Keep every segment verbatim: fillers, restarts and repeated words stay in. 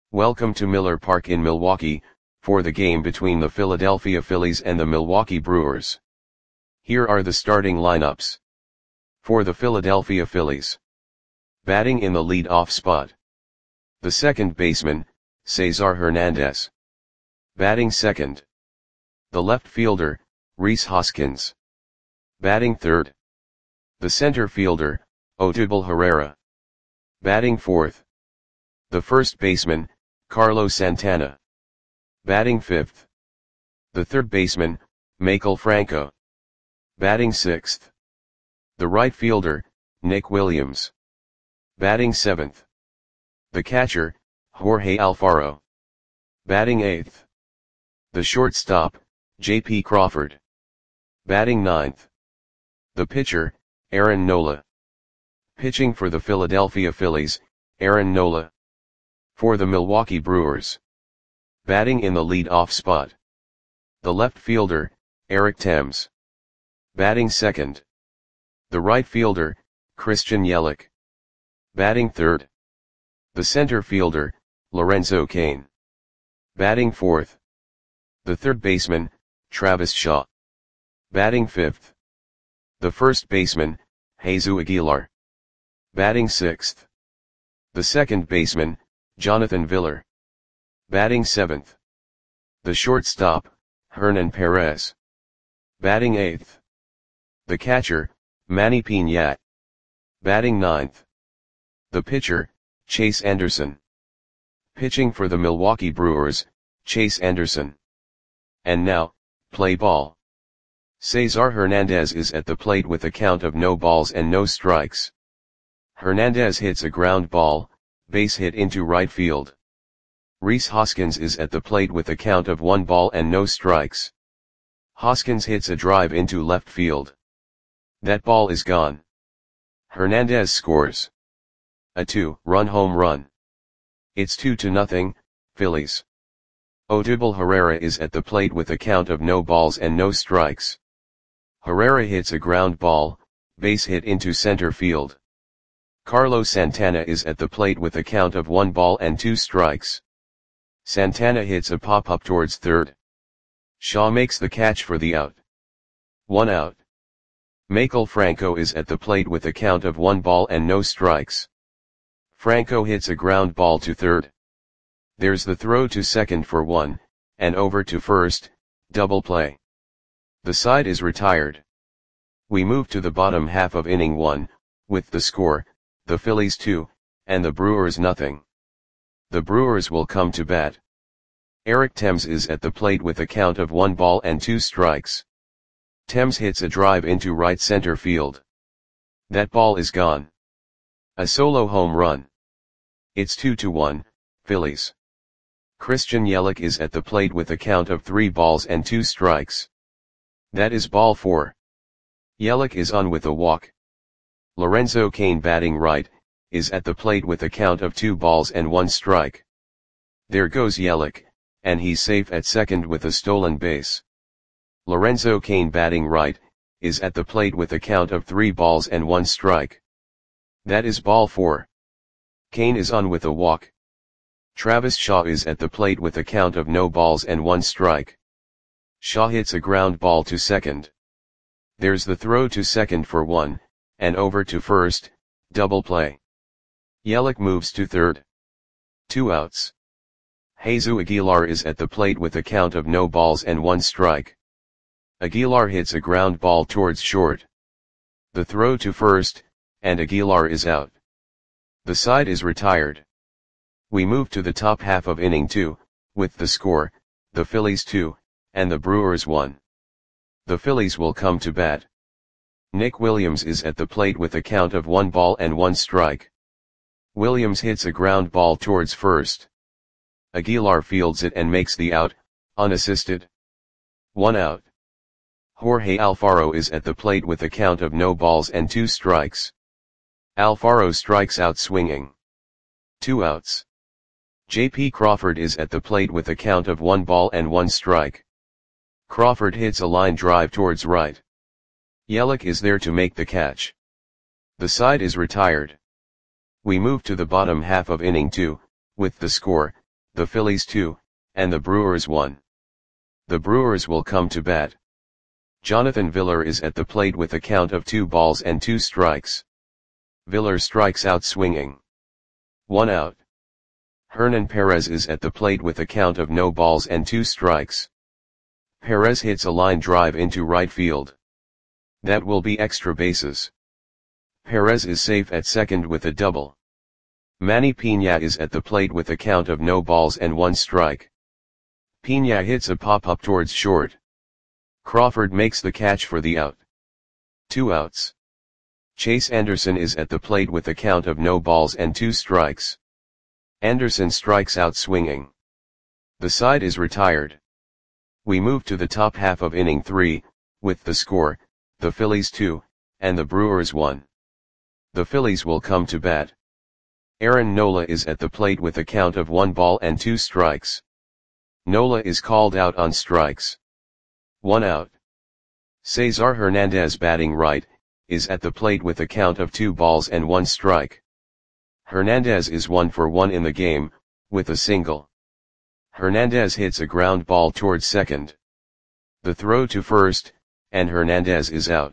Welcome to Miller Park in Milwaukee, for the game between the Philadelphia Phillies and the Milwaukee Brewers. Here are the starting lineups. For the Philadelphia Phillies. Batting in the lead-off spot. The second baseman, Cesar Hernandez. Batting second. The left fielder, Rhys Hoskins. Batting third. The center fielder, Odubel Herrera. Batting fourth. The first baseman, Carlos Santana. Batting fifth. The third baseman, Maikel Franco. Batting sixth. The right fielder, Nick Williams. Batting seventh. The catcher, Jorge Alfaro. Batting eighth. The shortstop, J P Crawford. Batting ninth. The pitcher, Aaron Nola. Pitching for the Philadelphia Phillies, Aaron Nola. For the Milwaukee Brewers. Batting in the lead-off spot. The left fielder, Eric Thames. Batting second. The right fielder, Christian Yelich. Batting third. The center fielder, Lorenzo Cain. Batting fourth. The third baseman, Travis Shaw. Batting fifth. The first baseman, Jesus Aguilar. Batting sixth. The second baseman, Jonathan Villar. Batting seventh. The shortstop, Hernan Perez. Batting eighth. The catcher, Manny Piñat. Batting ninth. The pitcher, Chase Anderson. Pitching for the Milwaukee Brewers, Chase Anderson. And now, play ball. Cesar Hernandez is at the plate with a count of no balls and no strikes. Hernandez hits a ground ball, base hit into right field. Rhys Hoskins is at the plate with a count of one ball and no strikes. Hoskins hits a drive into left field. That ball is gone. Hernandez scores a two-run home run. It's two to nothing, Phillies. Odubel Herrera is at the plate with a count of no balls and no strikes. Herrera hits a ground ball, base hit into center field. Carlos Santana is at the plate with a count of one ball and two strikes. Santana hits a pop-up towards third. Shaw makes the catch for the out. One out. Maikel Franco is at the plate with a count of one ball and no strikes. Franco hits a ground ball to third. There's the throw to second for one, and over to first, double play. The side is retired. We move to the bottom half of inning one, with the score, the Phillies two, and the Brewers nothing. The Brewers will come to bat. Eric Thames is at the plate with a count of one ball and two strikes. Thames hits a drive into right center field. That ball is gone. A solo home run. It's two to one, Phillies. Christian Yelich is at the plate with a count of three balls and two strikes. That is ball four. Yelich is on with a walk. Lorenzo Cain, batting right, is at the plate with a count of two balls and one strike. There goes Yelich, and he's safe at second with a stolen base. Lorenzo Cain, batting right, is at the plate with a count of three balls and one strike. That is ball four. Cain is on with a walk. Travis Shaw is at the plate with a count of no balls and one strike. Shaw hits a ground ball to second. There's the throw to second for one, and over to first, double play. Yelich moves to third. Two outs. Jesus Aguilar is at the plate with a count of no balls and one strike. Aguilar hits a ground ball towards short. The throw to first, and Aguilar is out. The side is retired. We move to the top half of inning two, with the score, the Phillies two, and the Brewers one. The Phillies will come to bat. Nick Williams is at the plate with a count of one ball and one strike. Williams hits a ground ball towards first. Aguilar fields it and makes the out, unassisted. One out. Jorge Alfaro is at the plate with a count of no balls and two strikes. Alfaro strikes out swinging. Two outs. J P Crawford is at the plate with a count of one ball and one strike. Crawford hits a line drive towards right. Yelich is there to make the catch. The side is retired. We move to the bottom half of inning two, with the score, the Phillies two, and the Brewers one. The Brewers will come to bat. Jonathan Villar is at the plate with a count of two balls and two strikes. Villar strikes out swinging. One out. Hernan Perez is at the plate with a count of no balls and two strikes. Perez hits a line drive into right field. That will be extra bases. Perez is safe at second with a double. Manny Piña is at the plate with a count of no balls and one strike. Piña hits a pop-up towards short. Crawford makes the catch for the out. Two outs. Chase Anderson is at the plate with a count of no balls and two strikes. Anderson strikes out swinging. The side is retired. We move to the top half of inning three, with the score, the Phillies two, and the Brewers one. The Phillies will come to bat. Aaron Nola is at the plate with a count of one ball and two strikes. Nola is called out on strikes. One out. Cesar Hernandez, batting right, is at the plate with a count of two balls and one strike. Hernandez is one for one in the game, with a single. Hernandez hits a ground ball towards second. The throw to first, and Hernandez is out.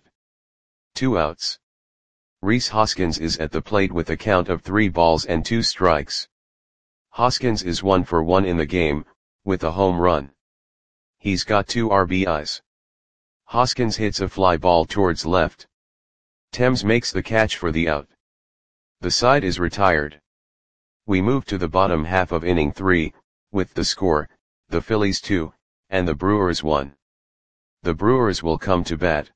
Two outs. Rhys Hoskins is at the plate with a count of three balls and two strikes. Hoskins is one for one in the game, with a home run. He's got two R B Is. Hoskins hits a fly ball towards left. Thames makes the catch for the out. The side is retired. We move to the bottom half of inning three, with the score, the Phillies two, and the Brewers one. The Brewers will come to bat.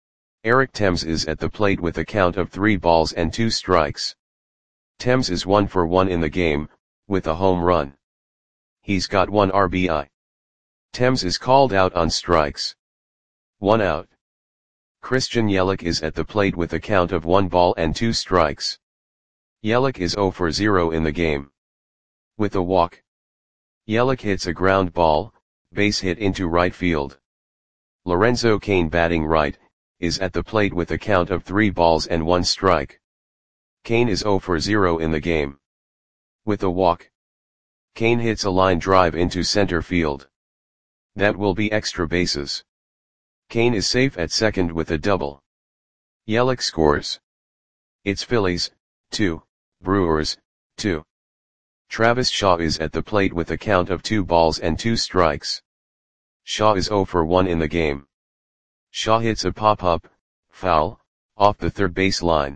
Eric Thames is at the plate with a count of three balls and two strikes. Thames is one for one in the game, with a home run. He's got one R B I. Thames is called out on strikes. One out. Christian Yelich is at the plate with a count of one ball and two strikes. Yelich is zero for zero in the game. With a walk. Yelich hits a ground ball, base hit into right field. Lorenzo Cain, batting right, is at the plate with a count of three balls and one strike. Cain is zero for zero in the game. With a walk. Cain hits a line drive into center field. That will be extra bases. Cain is safe at second with a double. Yelich scores. It's Phillies, two, Brewers, two. Travis Shaw is at the plate with a count of two balls and two strikes. Shaw is zero for one in the game. Shaw hits a pop-up, foul, off the third base line.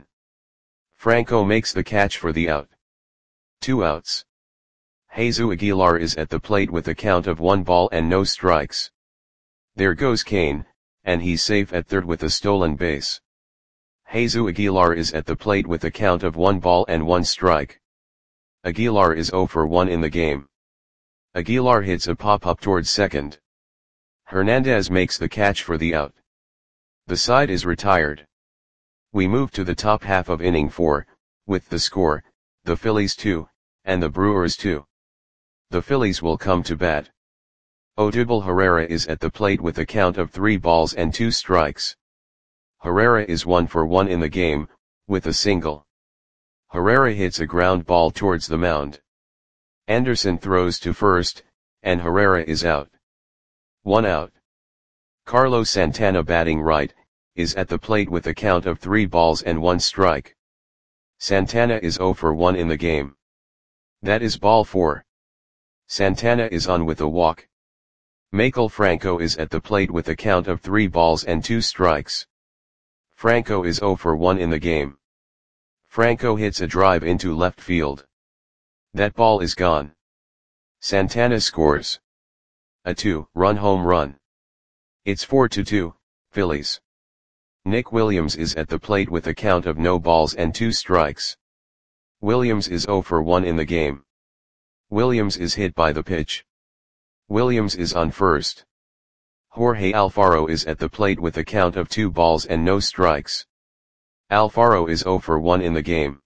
Franco makes the catch for the out. Two outs. Jesus Aguilar is at the plate with a count of one ball and no strikes. There goes Cain, and he's safe at third with a stolen base. Jesus Aguilar is at the plate with a count of one ball and one strike. Aguilar is zero for one in the game. Aguilar hits a pop-up towards second. Hernandez makes the catch for the out. The side is retired. We move to the top half of inning four, with the score, the Phillies two, and the Brewers two. The Phillies will come to bat. Odubel Herrera is at the plate with a count of three balls and two strikes. Herrera is one for one in the game, with a single. Herrera hits a ground ball towards the mound. Anderson throws to first, and Herrera is out. One out. Carlos Santana, batting right, is at the plate with a count of three balls and one strike. Santana is zero for one in the game. That is ball four. Santana is on with a walk. Maikel Franco is at the plate with a count of three balls and two strikes. Franco is zero for one in the game. Franco hits a drive into left field. That ball is gone. Santana scores a two-run home run. It's four to two, Phillies. Nick Williams is at the plate with a count of no balls and two strikes. Williams is zero for one in the game. Williams is hit by the pitch. Williams is on first. Jorge Alfaro is at the plate with a count of two balls and no strikes. Alfaro is zero for one in the game.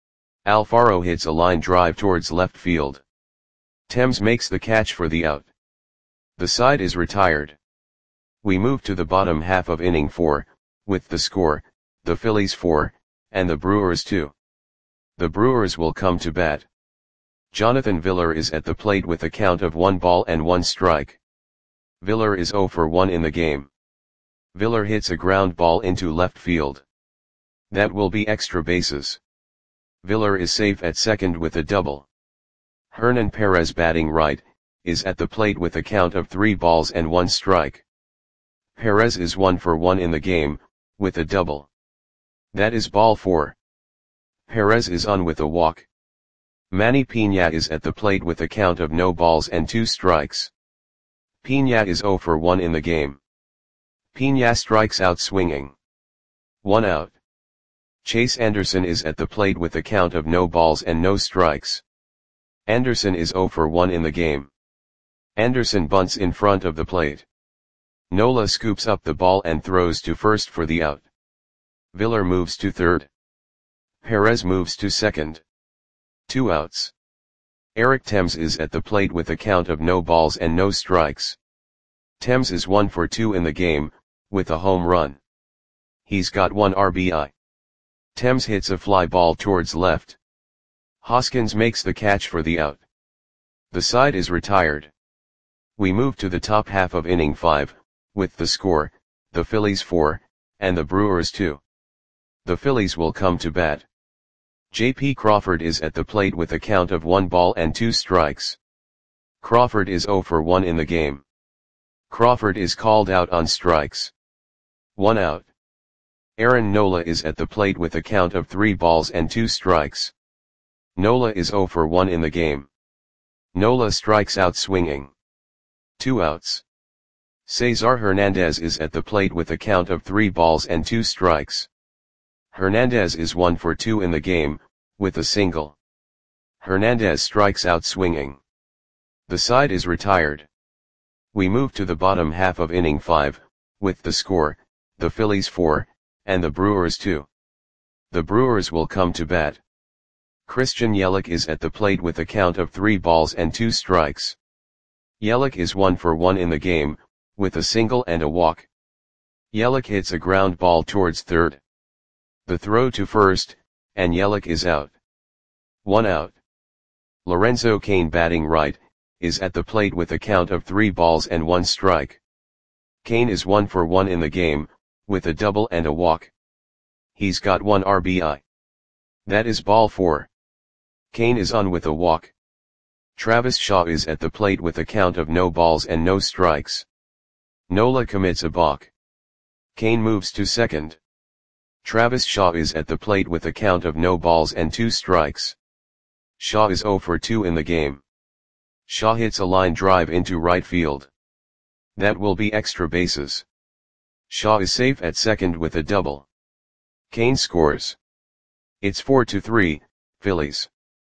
Alfaro hits a line drive towards left field. Thames makes the catch for the out. The side is retired. We move to the bottom half of inning four, with the score, the Phillies four, and the Brewers two. The Brewers will come to bat. Jonathan Villar is at the plate with a count of one ball and one strike. Villar is zero for one in the game. Villar hits a ground ball into left field. That will be extra bases. Villar is safe at second with a double. Hernan Perez, batting right, is at the plate with a count of three balls and one strike. Perez is one for one in the game, with a double. That is ball four. Perez is on with a walk. Manny Piña is at the plate with a count of no balls and two strikes. Piña is zero for one in the game. Piña strikes out swinging. One out. Chase Anderson is at the plate with a count of no balls and no strikes. Anderson is zero for one in the game. Anderson bunts in front of the plate. Nola scoops up the ball and throws to first for the out. Villar moves to third. Perez moves to second. Two outs. Eric Thames is at the plate with a count of no balls and no strikes. Thames is one for two in the game, with a home run. He's got one R B I. Thames hits a fly ball towards left. Hoskins makes the catch for the out. The side is retired. We move to the top half of inning five, with the score, the Phillies four, and the Brewers two. The Phillies will come to bat. J P Crawford is at the plate with a count of one ball and two strikes. Crawford is zero for one in the game. Crawford is called out on strikes. One out. Aaron Nola is at the plate with a count of three balls and two strikes. Nola is zero for one in the game. Nola strikes out swinging. Two outs. Cesar Hernandez is at the plate with a count of three balls and two strikes. Hernandez is one for two in the game, with a single. Hernandez strikes out swinging. The side is retired. We move to the bottom half of inning five, with the score, the Phillies four, and the Brewers two. The Brewers will come to bat. Christian Yelich is at the plate with a count of three balls and two strikes. Yelich is one for one in the game, with a single and a walk. Yelich hits a ground ball towards third. The throw to first, and Yelich is out. One out. Lorenzo Cain, batting right, is at the plate with a count of three balls and one strike. Cain is one for one in the game, with a double and a walk. He's got one R B I. That is ball four. Cain is on with a walk. Travis Shaw is at the plate with a count of no balls and no strikes. Nola commits a balk. Cain moves to second. Travis Shaw is at the plate with a count of no balls and two strikes. Shaw is zero for two in the game. Shaw hits a line drive into right field. That will be extra bases. Shaw is safe at second with a double. Cain scores. It's four to three, Phillies.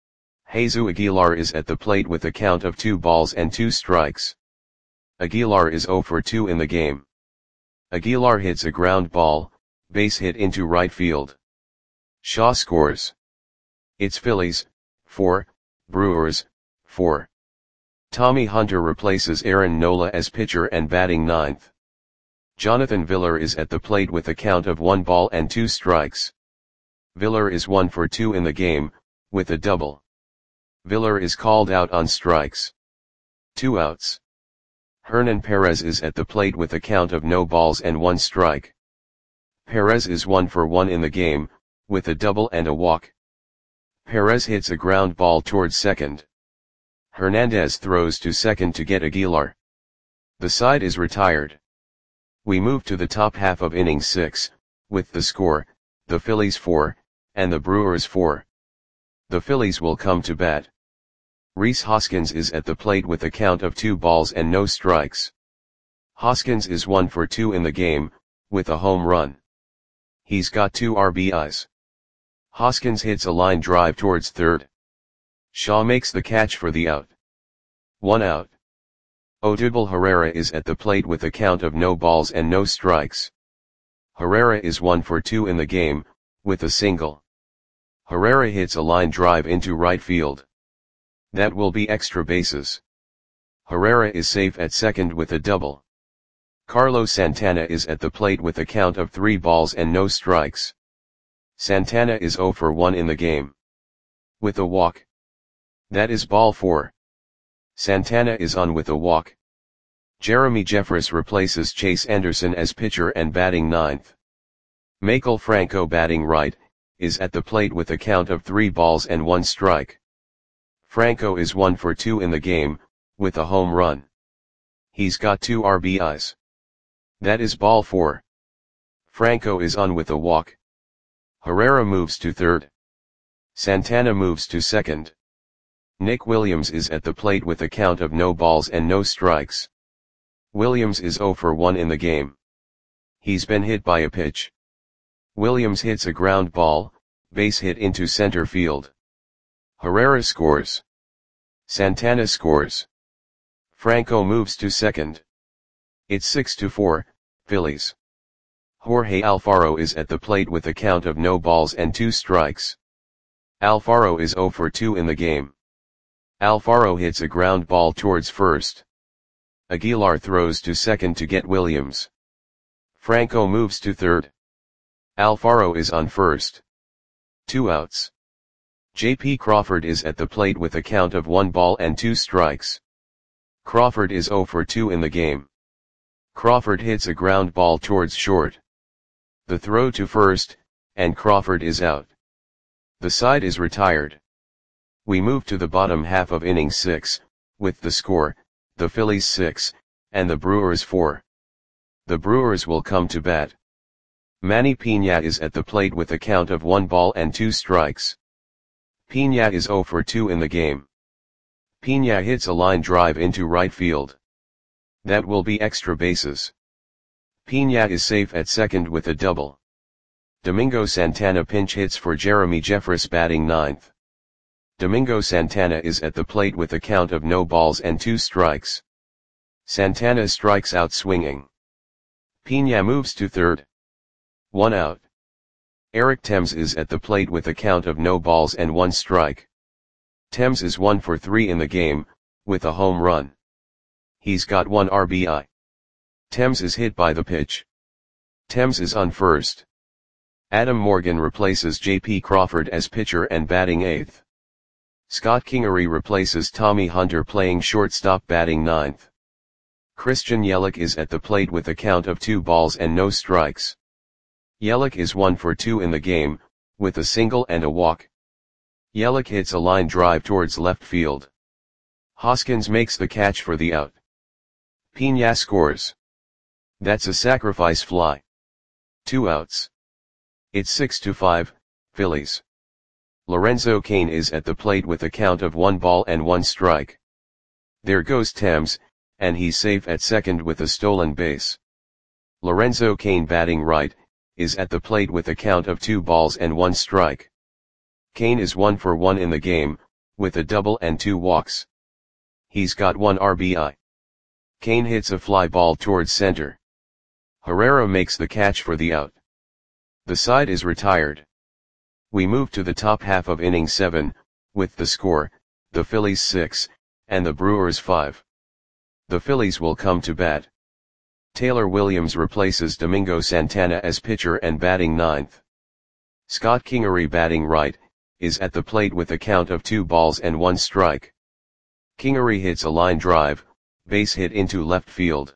Jesus Aguilar is at the plate with a count of two balls and two strikes. Aguilar is zero for two in the game. Aguilar hits a ground ball, base hit into right field. Shaw scores. It's Phillies, four, Brewers, four. Tommy Hunter replaces Aaron Nola as pitcher and batting ninth. Jonathan Villar is at the plate with a count of one ball and two strikes. Villar is one for two in the game, with a double. Villar is called out on strikes. Two outs. Hernan Perez is at the plate with a count of no balls and one strike. Perez is one for one in the game, with a double and a walk. Perez hits a ground ball towards second. Hernandez throws to second to get Aguilar. The side is retired. We move to the top half of inning six, with the score, the Phillies four, and the Brewers four. The Phillies will come to bat. Rhys Hoskins is at the plate with a count of two balls and no strikes. Hoskins is one for two in the game, with a home run. He's got two R B Is. Hoskins hits a line drive towards third. Shaw makes the catch for the out. One out. Odubel Herrera is at the plate with a count of no balls and no strikes. Herrera is one for two in the game, with a single. Herrera hits a line drive into right field. That will be extra bases. Herrera is safe at second with a double. Carlos Santana is at the plate with a count of three balls and no strikes. Santana is zero for one in the game. With a walk. That is ball four. Santana is on with a walk. Jeremy Jeffress replaces Chase Anderson as pitcher and batting ninth. Maikel Franco batting right, is at the plate with a count of three balls and one strike. Franco is one for two in the game, with a home run. He's got two R B Is. That is ball four. Franco is on with a walk. Herrera moves to third. Santana moves to second. Nick Williams is at the plate with a count of no balls and no strikes. Williams is zero for one in the game. He's been hit by a pitch. Williams hits a ground ball, base hit into center field. Herrera scores. Santana scores. Franco moves to second. It's six to four, Phillies. Jorge Alfaro is at the plate with a count of no balls and two strikes. Alfaro is zero for two in the game. Alfaro hits a ground ball towards first. Aguilar throws to second to get Williams. Franco moves to third. Alfaro is on first. Two outs. J P Crawford is at the plate with a count of one ball and two strikes. Crawford is zero for two in the game. Crawford hits a ground ball towards short. The throw to first, and Crawford is out. The side is retired. We move to the bottom half of inning six, with the score, the Phillies six, and the Brewers four. The Brewers will come to bat. Manny Piña is at the plate with a count of one ball and two strikes. Piña is zero for two in the game. Piña hits a line drive into right field. That will be extra bases. Piña is safe at second with a double. Domingo Santana pinch hits for Jeremy Jeffress batting ninth. Domingo Santana is at the plate with a count of no balls and two strikes. Santana strikes out swinging. Piña moves to third. One out. Eric Thames is at the plate with a count of no balls and one strike. Thames is one for three in the game, with a home run. He's got one R B I. Thames is hit by the pitch. Thames is on first. Adam Morgan replaces J P Crawford as pitcher and batting eighth. Scott Kingery replaces Tommy Hunter playing shortstop batting ninth. Christian Yelich is at the plate with a count of two balls and no strikes. Yelich is one for two in the game, with a single and a walk. Yelich hits a line drive towards left field. Hoskins makes the catch for the out. Piña scores. That's a sacrifice fly. Two outs. It's six to five, Phillies. Lorenzo Cain is at the plate with a count of one ball and one strike. There goes Thames, and he's safe at second with a stolen base. Lorenzo Cain batting right, is at the plate with a count of two balls and one strike. Cain is one for one in the game, with a double and two walks. He's got one R B I. Cain hits a fly ball towards center. Herrera makes the catch for the out. The side is retired. We move to the top half of inning seven, with the score, the Phillies six, and the Brewers five. The Phillies will come to bat. Taylor Williams replaces Domingo Santana as pitcher and batting ninth. Scott Kingery batting right, is at the plate with a count of two balls and one strike. Kingery hits a line drive, base hit into left field.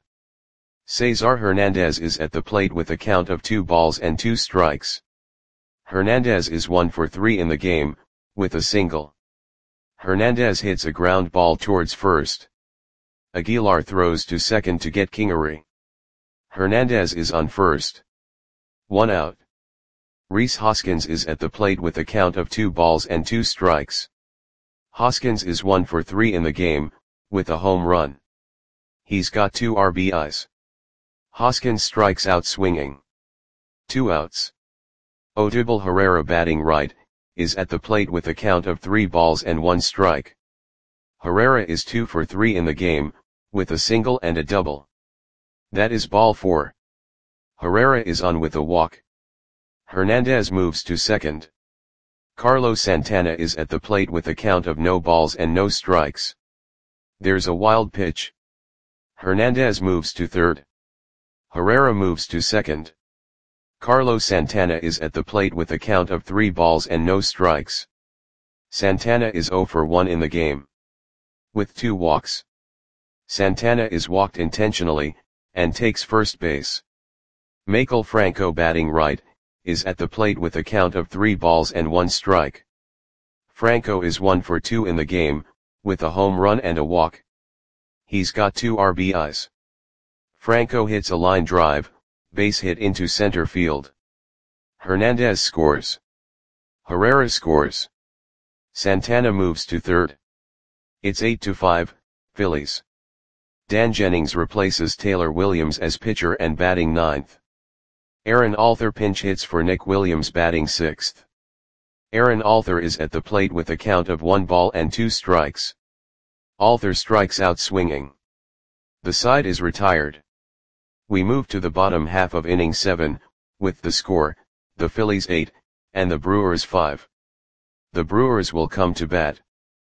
Cesar Hernandez is at the plate with a count of two balls and two strikes. Hernandez is one for three in the game, with a single. Hernandez hits a ground ball towards first. Aguilar throws to second to get Kingery. Hernandez is on first. One out. Rhys Hoskins is at the plate with a count of two balls and two strikes. Hoskins is one for three in the game, with a home run. He's got two R B Is. Hoskins strikes out swinging. Two outs. Odubel Herrera batting right, is at the plate with a count of three balls and one strike. Herrera is two for three in the game, with a single and a double. That is ball four. Herrera is on with a walk. Hernandez moves to second. Carlos Santana is at the plate with a count of no balls and no strikes. There's a wild pitch. Hernandez moves to third. Herrera moves to second. Carlos Santana is at the plate with a count of three balls and no strikes. Santana is zero for one in the game. With two walks. Santana is walked intentionally, and takes first base. Maikel Franco batting right, is at the plate with a count of three balls and one strike. Franco is one for two in the game, with a home run and a walk. He's got two R B Is. Franco hits a line drive, base hit into center field. Hernandez scores. Herrera scores. Santana moves to third. It's eight to five, Phillies. Dan Jennings replaces Taylor Williams as pitcher and batting ninth. Aaron Alther pinch hits for Nick Williams batting sixth. Aaron Alther is at the plate with a count of one ball and two strikes. Alther strikes out swinging. The side is retired. We move to the bottom half of inning seven, with the score, the Phillies eight, and the Brewers five. The Brewers will come to bat.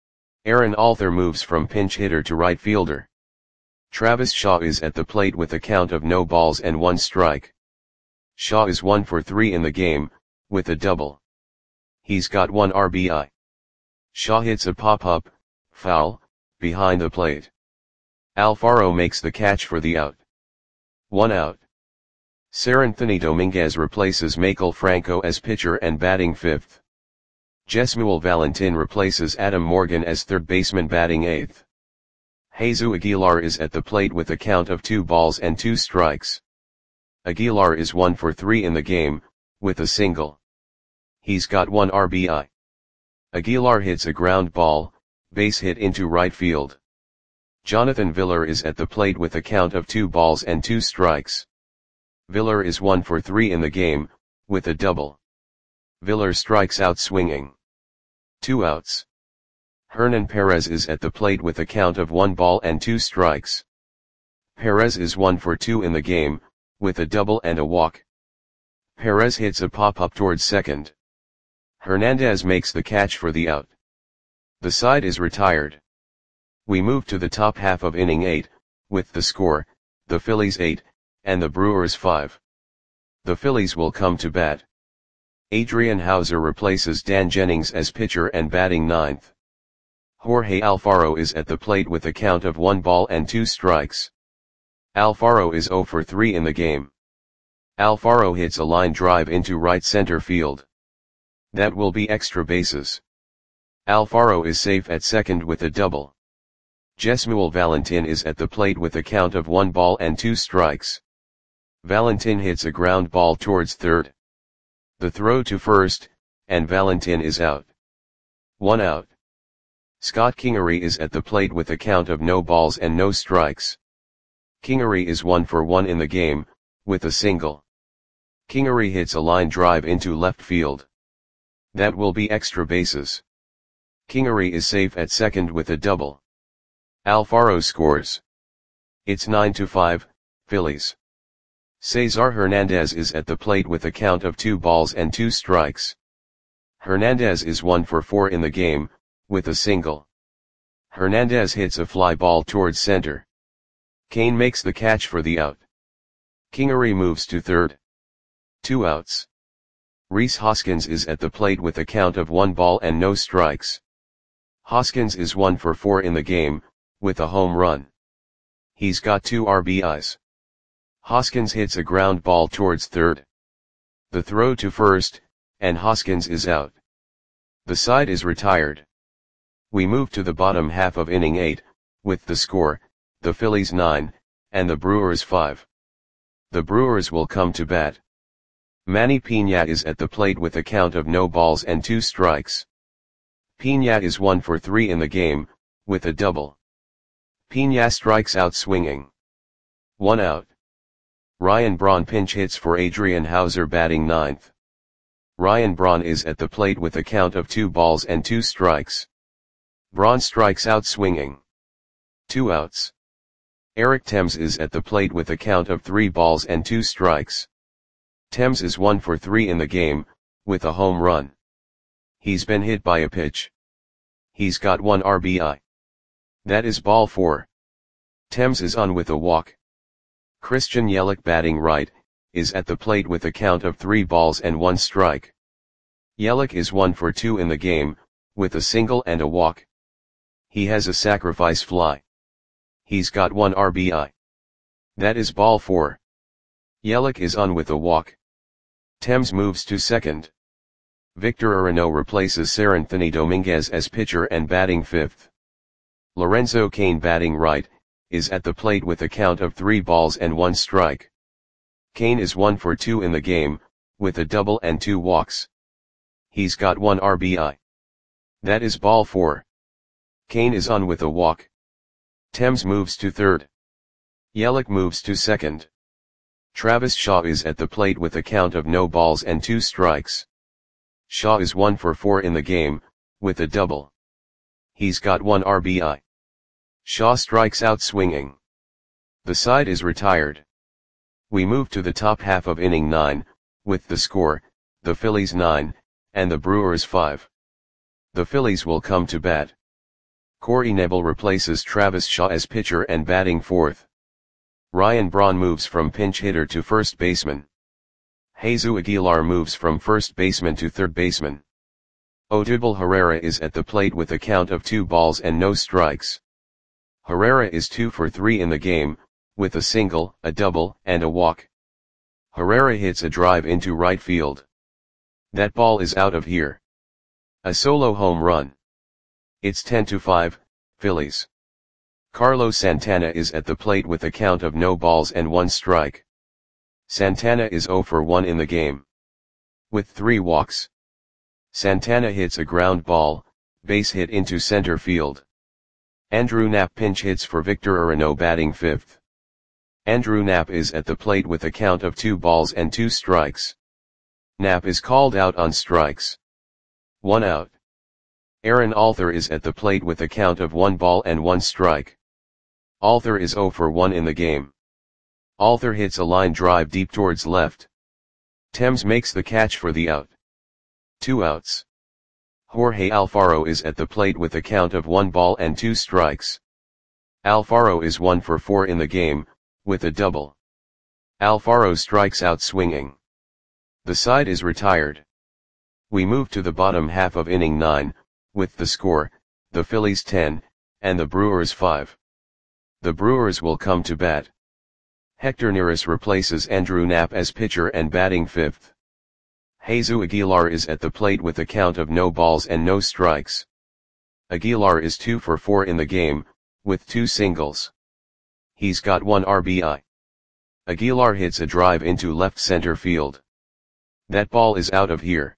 Aaron Alther moves from pinch hitter to right fielder. Travis Shaw is at the plate with a count of no balls and one strike. Shaw is one for three in the game, with a double. He's got one R B I. Shaw hits a pop-up, foul, behind the plate. Alfaro makes the catch for the out. One out. Seranthony Dominguez replaces Maikel Franco as pitcher and batting fifth. Jesmuel Valentin replaces Adam Morgan as third baseman batting eighth. Jesus Aguilar is at the plate with a count of two balls and two strikes. Aguilar is one for three in the game, with a single. He's got one R B I. Aguilar hits a ground ball, base hit into right field. Jonathan Villar is at the plate with a count of two balls and two strikes. Villar is one for three in the game, with a double. Villar strikes out swinging. Two outs. Hernan Perez is at the plate with a count of one ball and two strikes. Perez is one for two in the game, with a double and a walk. Perez hits a pop-up towards second. Hernandez makes the catch for the out. The side is retired. We move to the top half of inning eight, with the score, the Phillies eight, and the Brewers five. The Phillies will come to bat. Adrian Houser replaces Dan Jennings as pitcher and batting ninth. Jorge Alfaro is at the plate with a count of one ball and two strikes. Alfaro is zero for three in the game. Alfaro hits a line drive into right center field. That will be extra bases. Alfaro is safe at second with a double. Jesmuel Valentin is at the plate with a count of one ball and two strikes. Valentin hits a ground ball towards third. The throw to first, and Valentin is out. One out. Scott Kingery is at the plate with a count of no balls and no strikes. Kingery is one for one in the game, with a single. Kingery hits a line drive into left field. That will be extra bases. Kingery is safe at second with a double. Alfaro scores. It's nine to five, Phillies. Cesar Hernandez is at the plate with a count of two balls and two strikes. Hernandez is one for four in the game, with a single. Hernandez hits a fly ball towards center. Kane makes the catch for the out. Kingery moves to third. Two outs. Rhys Hoskins is at the plate with a count of one ball and no strikes. Hoskins is one for four in the game, with a home run. He's got two R B Is. Hoskins hits a ground ball towards third. The throw to first, and Hoskins is out. The side is retired. We move to the bottom half of inning eight, with the score, the Phillies nine, and the Brewers five. The Brewers will come to bat. Manny Piña is at the plate with a count of no balls and two strikes. Piña is one for three in the game, with a double. Piña strikes out swinging. One out. Ryan Braun pinch hits for Adrian Houser batting ninth. Ryan Braun is at the plate with a count of two balls and two strikes. Braun strikes out swinging. Two outs. Eric Thames is at the plate with a count of three balls and two strikes. Thames is one for three in the game, with a home run. He's been hit by a pitch. He's got one R B I. That is ball four. Thames is on with a walk. Christian Yelich batting right, is at the plate with a count of three balls and one strike. Yelich is one for two in the game, with a single and a walk. He has a sacrifice fly. He's got one R B I. That is ball four. Yelich is on with a walk. Thames moves to second. Victor Arano replaces Seranthony Dominguez as pitcher and batting fifth. Lorenzo Cain, batting right, is at the plate with a count of three balls and one strike. Cain is one for two in the game, with a double and two walks. He's got one R B I. That is ball four. Cain is on with a walk. Thames moves to third. Yelich moves to second. Travis Shaw is at the plate with a count of no balls and two strikes. Shaw is one for four in the game, with a double. He's got one R B I. Shaw strikes out swinging. The side is retired. We move to the top half of inning nine, with the score, the Phillies nine, and the Brewers five. The Phillies will come to bat. Corey Knebel replaces Travis Shaw as pitcher and batting fourth. Ryan Braun moves from pinch hitter to first baseman. Jesus Aguilar moves from first baseman to third baseman. Odubel Herrera is at the plate with a count of two balls and no strikes. Herrera is two for three in the game, with a single, a double, and a walk. Herrera hits a drive into right field. That ball is out of here. A solo home run. It's ten to five, Phillies. Carlos Santana is at the plate with a count of no balls and one strike. Santana is zero for one in the game, with three walks. Santana hits a ground ball, base hit into center field. Andrew Knapp pinch hits for Victor Arano, batting fifth. Andrew Knapp is at the plate with a count of two balls and two strikes. Knapp is called out on strikes. One out. Aaron Alther is at the plate with a count of one ball and one strike. Alther is zero for one in the game. Alther hits a line drive deep towards left. Thames makes the catch for the out. Two outs. Jorge Alfaro is at the plate with a count of one ball and two strikes. Alfaro is one for four in the game, with a double. Alfaro strikes out swinging. The side is retired. We move to the bottom half of inning nine, with the score, the Phillies ten, and the Brewers five. The Brewers will come to bat. Hector Neris replaces Andrew Knapp as pitcher and batting fifth. Jesus Aguilar is at the plate with a count of no balls and no strikes. Aguilar is two for four in the game, with two singles. He's got one R B I. Aguilar hits a drive into left center field. That ball is out of here.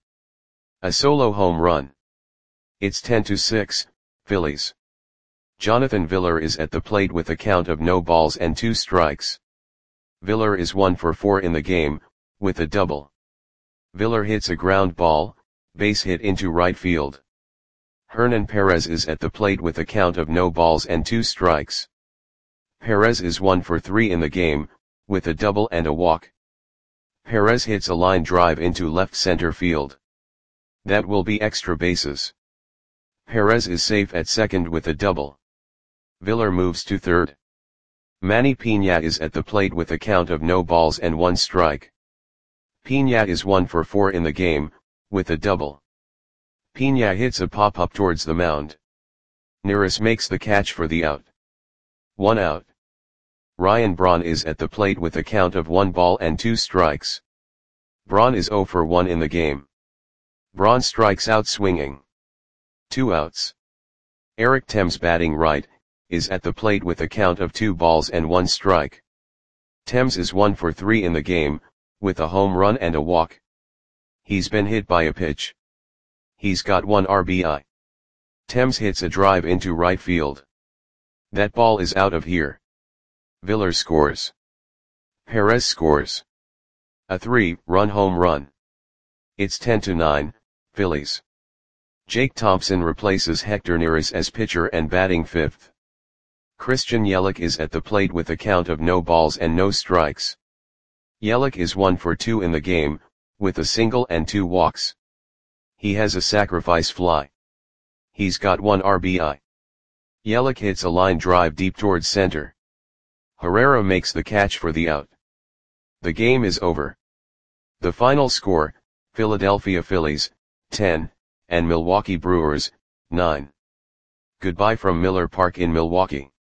A solo home run. It's ten to six, Phillies. Jonathan Villar is at the plate with a count of no balls and two strikes. Villar is one for four in the game, with a double. Villar hits a ground ball, base hit into right field. Hernan Perez is at the plate with a count of no balls and two strikes. Perez is one for three in the game, with a double and a walk. Perez hits a line drive into left center field. That will be extra bases. Perez is safe at second with a double. Villar moves to third. Manny Piña is at the plate with a count of no balls and one strike. Piña is one for four in the game, with a double. Piña hits a pop-up towards the mound. Neris makes the catch for the out. One out. Ryan Braun is at the plate with a count of one ball and two strikes. Braun is zero for one in the game. Braun strikes out swinging. Two outs. Eric Thames, batting right, is at the plate with a count of two balls and one strike. Thames is one for three in the game, with a home run and a walk. He's been hit by a pitch. He's got one R B I. Thames hits a drive into right field. That ball is out of here. Villar scores. Perez scores. A three-run home run. It's ten to nine, Phillies. Jake Thompson replaces Hector Neris as pitcher and batting fifth. Christian Yelich is at the plate with a count of no balls and no strikes. Yelich is one for two in the game, with a single and two walks. He has a sacrifice fly. He's got one R B I. Yelich hits a line drive deep towards center. Herrera makes the catch for the out. The game is over. The final score, Philadelphia Phillies, ten, and Milwaukee Brewers, nine. Goodbye from Miller Park in Milwaukee.